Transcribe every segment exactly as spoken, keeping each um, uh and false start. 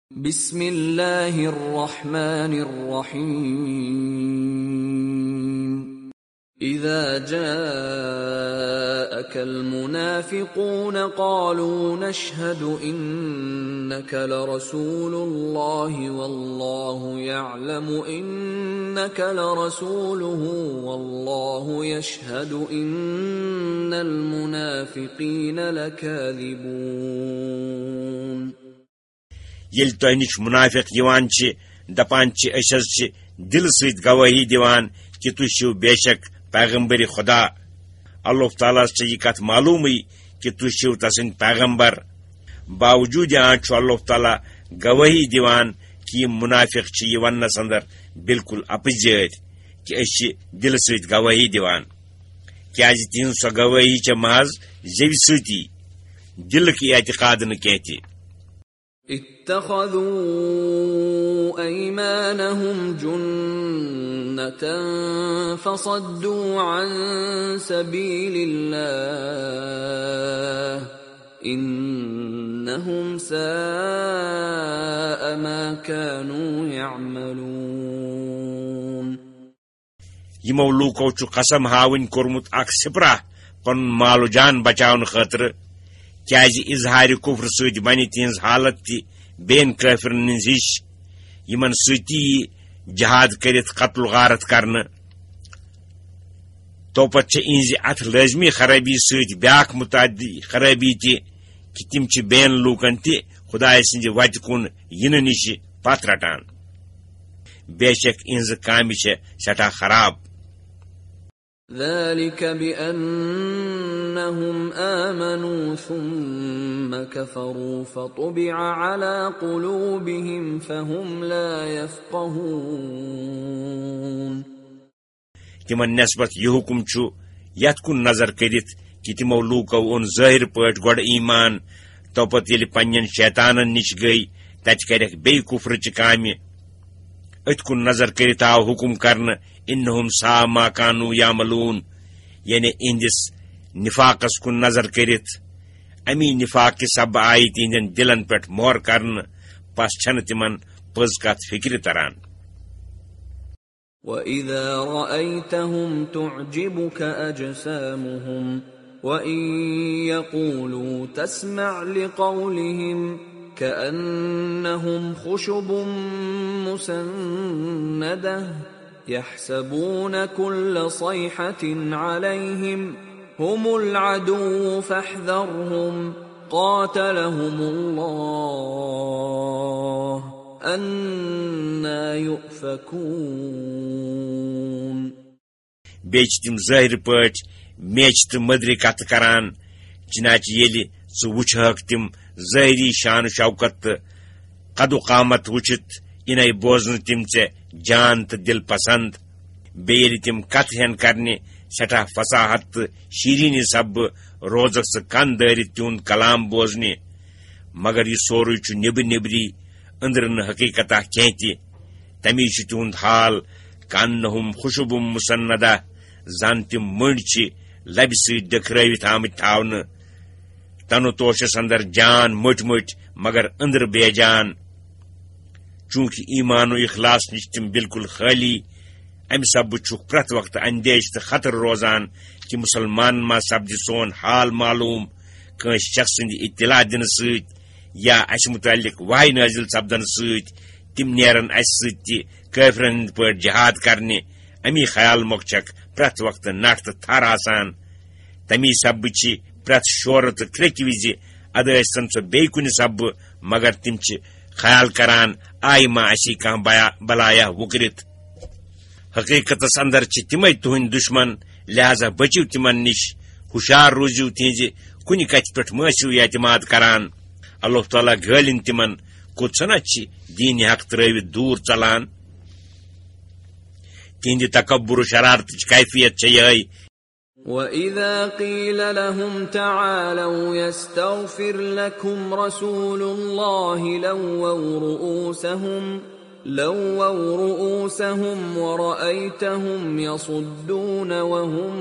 بسم الله الرحمن الرحيم إذا جاءك المنافقون قالوا نشهد إنك لرسول الله والله يعلم إنك لرسوله والله يشهد إن المنافقين لكاذبون یل تۄہہِ نِش مُنافِق یِوان چھِ دپان چھِ أسۍ حظ چھِ دِلہٕ سۭتۍ گوٲہی دِوان کہِ تُہۍ چھِو بے شک پیغمبر خدا اللہ تعالیٰ چھِ یہِ کتھ معلوٗمٕے کہِ تُہۍ چھِو تسٕنٛدۍ پیغمبر باوجوٗد آز چھُ اللہ تعالیٰ گوٲہی دِوان کہِ یِم مُنافِق چھِ یہِ وننس اندر بالکل اپٕزیٲرۍ کہِ أسۍ چھِ دِلہٕ سۭتۍ گوٲہی دِوان کیازِ تِہنٛز سۄ گوٲہی چھےٚ محض زیوِ سۭتی دِلُک اعتقاد نہٕ کینٛہہ تہِ اتخذوا أيمانهم جنة فصدوا عن سبيل الله إنهم ساء ما كانوا يعملون یمو لوکو چھُ قسم ہاوٕنۍ کوٚرمُت اکھ سپرا پنُن مال و جان بچاونہٕ خٲطرٕ کیازِ اظہار کفر سۭتۍ بنہِ تہنٛز حالت تہِ بیٚین کٲفرن ہٕنٛز ہِش یمن سۭتی جہاد کٔرِتھ قتل غارت کرنہٕ توپت چھِ اِہنٛزِ اتھ لٲزمی خرٲبی سۭتۍ بیاکھ متعدی خرٲبی تہِ کہِ تِم چھِ بیٚین لوٗکن تہِ خدایہِ سٕنٛدِ وتہِ کُن یِنہٕ نِش پتھ رٹان بے شک اِہنٛزٕ کامہِ چھےٚ سٮ۪ٹھاہ خراب ذلك بأنهم آمنوا ثم كفروا فطبع على قلوبهم فهم لا يفقهون تمن نسبت یہ حکم چھُ یتھ کُن نظر کٔرِتھ کہِ تِمو لوٗکو اوٚن ظٲہِر پٲٹھۍ گۄڈٕ ایمان توپت ییٚلہِ پننٮ۪ن شیطانن نِش گٔے تتہِ کریکھ بیٚیہِ کُفرٕچہِ کامہِ أتھۍ کُن نظر کٔرِتھ آو حکم کرنہٕ انہم سا ما کانو یعملون یعنی اہندس نفاقس کن نظر کٔرِتھ امی نفاق کہِ سببہٕ آیہِ تہنٛدٮ۪ن دلن پٮ۪ٹھ مۄہر کرنہٕ پس چھنہٕ تِمن پٔز کتھ فکرِ تران وَإِذَا رَأَيْتَهُمْ تُعْجِبُكَ أَجْسَامُهُمْ وَإِنْ يَقُولُوا تَسْمَعْ لِقَوْلِهِمْ كأنهم خشب مسندة يحسبون كل صيحة عليهم هم العدو فاحذرهم قاتلهم الله أنا يؤفكون بیٚیہِ تِم ظٲہِر پٲٹھۍ میچ تہٕ مٔدرِ کتھٕ کران چنانچہ ییٚلہِ ژٕ وٕچھہکھ تِم ظٲہری شان شوکت تہٕ قد قامت وٕچھِتھ یِنَے بوزنہٕ تِم ژےٚ جان تہٕ دل پسند بیٚیہِ ییٚلہِ تِم کتھٕ ہٮ۪ن کرنہِ سٮ۪ٹھاہ فصاحت تہٕ شیٖریٖنی سببہٕ روزکھ ژٕ کن دٲرِتھ تِہُنٛد کلام بوزنہِ مگر یہِ سورُے چھُ نیبر نیبری أنٛدرٕ نہٕ حقیٖقتہ کینٛہہ تہِ تمی چھُ تِہُنٛد حال کانہم خوشبم مسندہ زن تِم مٔنٛڈۍ چھِ لبہِ سۭتۍ ڈٔکھرٲوِتھ آمٕتۍ تھاونہٕ تنہٕ توشس اندر جان مٔٹۍ مٔٹۍ مگر أنٛدرٕ بے جان چوٗنٛکہِ ایمان و اخلاص نِش تِم بالکل خٲلی امہِ سببہٕ چھُکھ پرٛٮ۪تھ وقتہٕ اندیش تہٕ خطرٕ روزان کہِ مُسلمانن ما سپدِ سون حال معلوٗم کٲنٛسہِ شخص سٕنٛدِ اطلاع دِنہٕ سۭتۍ یا اسہِ مُتعلق وحی نٲزِل سپدنہٕ سۭتۍ تِم نیرن اسہِ سۭتۍ تہِ کٲفرن ہٕنٛدۍ پٲٹھۍ جہاد کرنہِ امی خیال مۄکھ پرٛٮ۪تھ وقتہٕ نٹھ تہٕ تھر آسان تمی سببہٕ چھِ پرٛٮ۪تھ شورٕ تہٕ کرٛیکہِ وِزِ اَدٕ ٲسۍتن سۄ بیٚیہِ کُنہِ سببہٕ مگر تِم چھِ خیال کران آیہِ ما اسی کانٛہہ بلایا وُکرِتھ حقیٖقتس اندر چھِ تِمے تُہنٛدۍ دُشمن لہذا بٔچِو تِمن نِش ہُشار روٗزِو تِہنٛزِ کُنہِ کتھِ پٮ۪ٹھ مہ ٲسِو اعتماد کران اللہ تعالیٰ گٲلِنۍ تِمن کوٚت چھُنہ چھِ دیٖنہِ حق ترٲوِتھ دوٗر ژلان تِہنٛدِ تکبُر و شرارتٕچ کیفیت چھےٚ یِہے وَإِذَا قِيلَ لَهُمْ تَعَالَوْا يَسْتَغْفِرْ لَكُمْ رَسُولُ اللَّهِ لَوَّوْا رُؤُوسَهُمْ لَوَّوْا رُؤُوسَهُمْ وَرَأَيْتَهُمْ يَصُدُّونَ وَهُمْ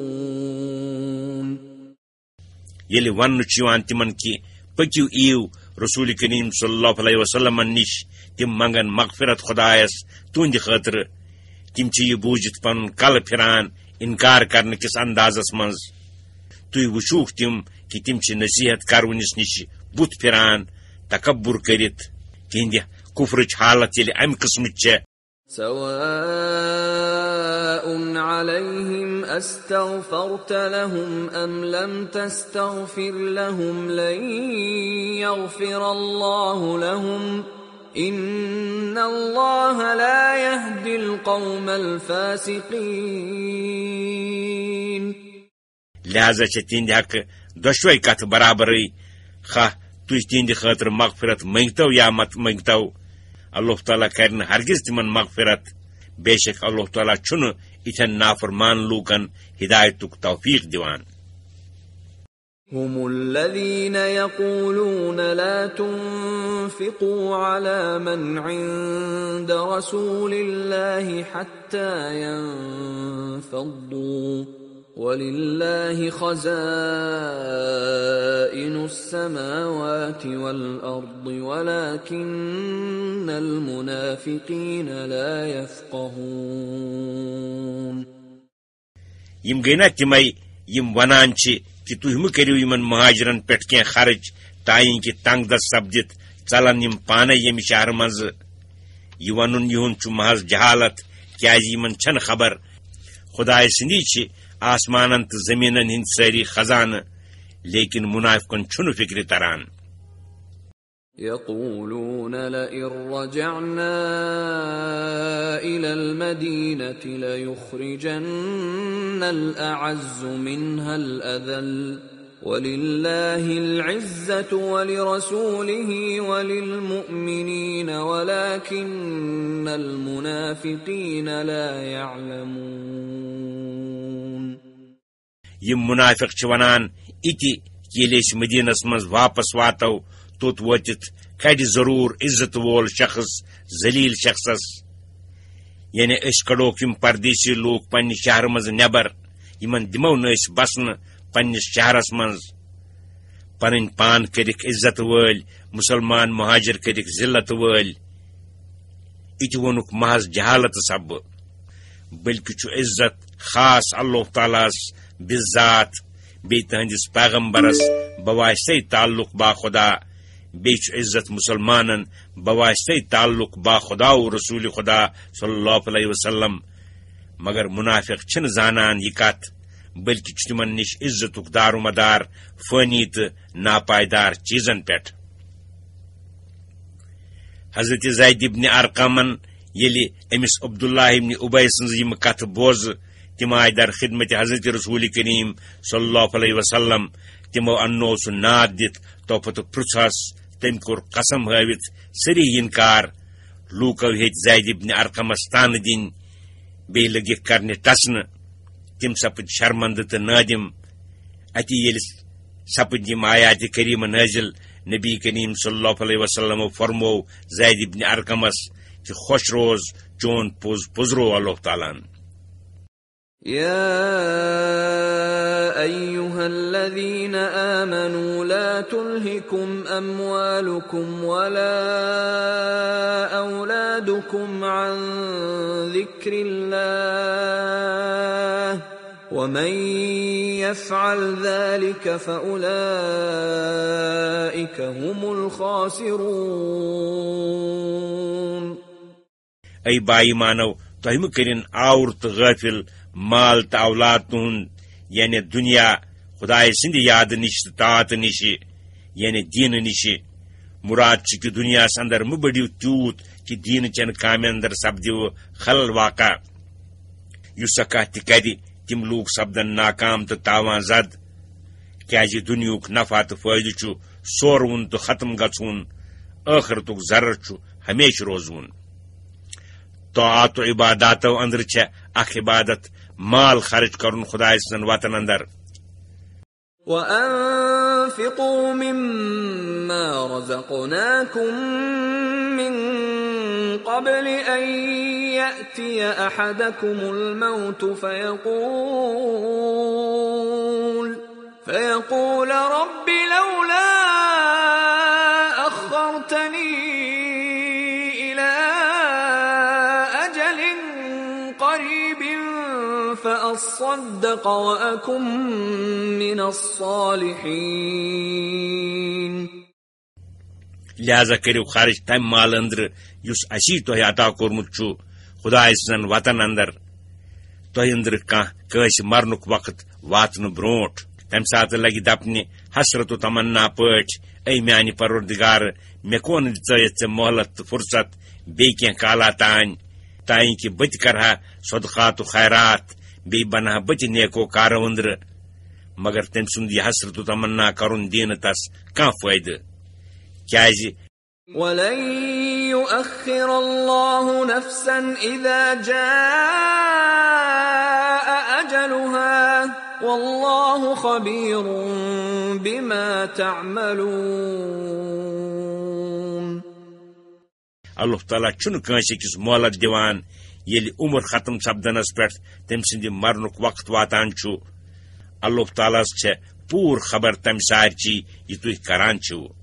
مُسْتَكْبِرُونَ ییٚلہِ وننہٕ چھُ یِوان تِمن کہِ پٔکِو ایو रसूल करीम सल्लल्लाहु अलैहि वसल्लम निश तिम मंगन मगफिरत खुदायस तुंद खतर तिम यह बूझित पन कल फिरान इनकार करने किस अंदाजस मज तुह वुचूक तिम कि तिम नसीहत करवनिस निश बुत फिरान तकब्बुर करित तिहंद कुफ्रच हालत ये अम किस्म سواء عليهم أستغفرت لهم أم لم تستغفر لهم لن يغفر الله لهم إن الله لا يهدي القوم الفاسقين. لہذا چھ تہند حق دشوے کت برابرے خا تُہۍ تہند خاطر مغفرت منگتو یا مت منگتو اللہ تعالیٰ کرن ہرگز تمن مغفرت بے شک اللہ تعالیٰ چھن اتھن نافرمان لوکن ہدایتک توفیق دیوان. هم الذين يقولون لا تنفقوا على من عند رسول الله حتى ينفضوا ولله خزائن السماوات والأرض ولكن المنافقين لا يفقهون. يم گينا تمي يم ونان چھ کہ تُہۍ مہٕ کٔرِو یِمن مہاجرن پٮ۪ٹھ کینٛہہ خرچ تاین کہ تنگ دست سپدِتھ ژلن یِم پانے ییٚمہِ شہر منٛزٕ. یہِ ونُن یِہُنٛد چھُ محض جہالت کیازِ یِمن چھنہٕ خبر خداے سٕنٛدی چھِ آسمانن تہٕ زٔمیٖنن ہٕنٛدۍ سٲری خزانہٕ لیکن منافقن چھُنہٕ فکرِ تران. يقولون لئن رجعنا إلى المدينة ليخرجن الأعز منها الأذل ولله العزة ولرسوله وللمؤمنين ولكن المنافقين لا يعلمون. يم منافق چھ ونان اتی ییٚلہِ أسۍ مدینس منٛز واپس واتو توت وٲتِتھ کڑِ ضروٗر عزت وول شخص ذلیل شخصس یعنی أسۍ کڑوکھ یِم پردیسی لوٗکھ پننہِ شہرٕ منٛز نٮ۪بر یِمن دِمو نہٕ أسۍ بسنہٕ پننِس شہرس منٛز پنٕنۍ پان کٔرِکھ عزت وٲلۍ مسلمان مہاجر کٔرِکھ ذلت وٲلۍ. اِتہِ ووٚنُکھ محض جہالت سببہٕ بلکہِ چھُ عزت خاص اللہ تعالیٰ ہس بِذات بیٚیہِ تٕہنٛدِس پیغمبرس بواسطے تعلق با خدا بیٚیہِ چھُ عزت مسلمانن بواسطے تعلق با خدا و رسول خدا صلی اللہ علیہ وسلم. مگر منافق چھنہٕ زانان یہِ کتھ بلکہِ چھُ تِمن نِش عزتُک دار و مدار فٲنی تہٕ ناپایدار چیٖزن پٮ۪ٹھ. حضرت زید ابن ارقمن ییٚلہِ أمِس عبداللہ ابن اُبے سٕنٛز یِم کتھٕ بوزٕ تِم آیہِ در خدمت حضرت رسول کریم صلی اللہ علیہ وسلم. تِمو اننو سُہ ناد دِتھ توپتہٕ پرٛژھہس تٔمۍ کوٚر قسم ہٲوِتھ سٲری اِنکار. لوٗکو ہیٚتۍ زید ابن ارقمس تانہٕ دِنۍ بیٚیہِ لٔگِکھ کرنہِ ٹسنہٕ. تِم سپٕدۍ شرمندٕ تہٕ نٲدِم. اتی ییٚلہِ سپٕدۍ یِم آیاتِ کریٖمہٕ نٲزِل نبی کریم صلی اللہ علیہ وسلمو فرمو زید ابن ارقمس کہ خوش روز چون پوز پُزرو اللہ تعالیٰ. يا أيها الذين آمنوا لا تلهكم أموالكم ولا أولادكم عن ذكر الله ومن يفعل ذلك فأولئك هم الخاسرون. أي بائی مانو تۄہہِ مہٕ کٔرِن آوُر تہٕ غٲفِل مال تہٕ اولاد تُہُنٛد یعنی دُنیا خداے سٕنٛدِ یادٕ نِش تہٕ طاعتہٕ نِشہِ یعنی دیٖنہٕ نِشہِ. مُراد چھُ کہِ دُنیاہس اندر مہٕ بٔڑِو تیوٗت کہِ دیٖنہٕ چٮ۪ن کامہِ اندر سپدِوٕ خلل واقع. یُس سا کانٛہہ تہِ کرِ تِم لوٗکھ سپدن ناکام تہٕ تاوان زد کیازِ دُنیہُک نفع تہٕ فٲیدٕ چھُ سورٕوُن تہٕ ختم گژھُن ٲخرتُک ضرر چھُ ہمیشہٕ روزوُن. طاعت و عباداتو اندر چھے اکھ عبادت مال خرچ کرن خدای سن وطن اندر. وَأَنفِقُوا مِمَّا رَزَقْنَاكُم مِّن قَبْلِ أَن يَأْتِيَ أَحَدَكُمُ الْمَوْتُ فَيَقُولَ فَيَقُولَ رَبِّ لَوْلَا فأصدق وأكن من الصالحين لہذا کٔرِو خرچ تمہِ مال أنٛدرٕ یُس اسی تۄہہِ عطا کوٚرمُت چھُ خُداے سٕنٛدٮ۪ن وطن اندر تۄہہِ أنٛدرٕ کانٛہہ کٲنٛسہِ مرنُک وقت واتنہٕ برونٛٹھ تمہِ ساتہٕ لگہِ دپنہِ حسرت و تمنا پٲٹھۍ اے میانہِ پروردگار مےٚ کوٚن دِژٲیِتھ ژےٚ مۄہلت تہٕ فرصت بیٚیہِ کینٛہہ کالا تانۍ تانۍ کہِ بہٕ تہِ کرٕہا صدقات و خیرات بیٚیہِ بنہا بہٕ تہِ نیکو کارو أنٛدرٕ مگر تٔمۍ سُنٛد یہِ حسرت و تمنا کرُن دِنہٕ تس کانٛہہ فٲیدٕ کیازِ ولن يؤخر الله نفسا إذا جاء أجلها والله خبير بما تعملون اللہ تعالیٰ چھُنہٕ کٲنٛسہِ أکِس مۄہلت دِوان ییٚلہِ عمر ختم سپدنس پٮ۪ٹھ تٔمۍ سٕنٛدِ مرنُک وقت واتان چھُ اللہ تعالیٰ ہس چھےٚ پوٗرٕ خبر تمہِ سارچی یہِ تُہۍ کران چھِو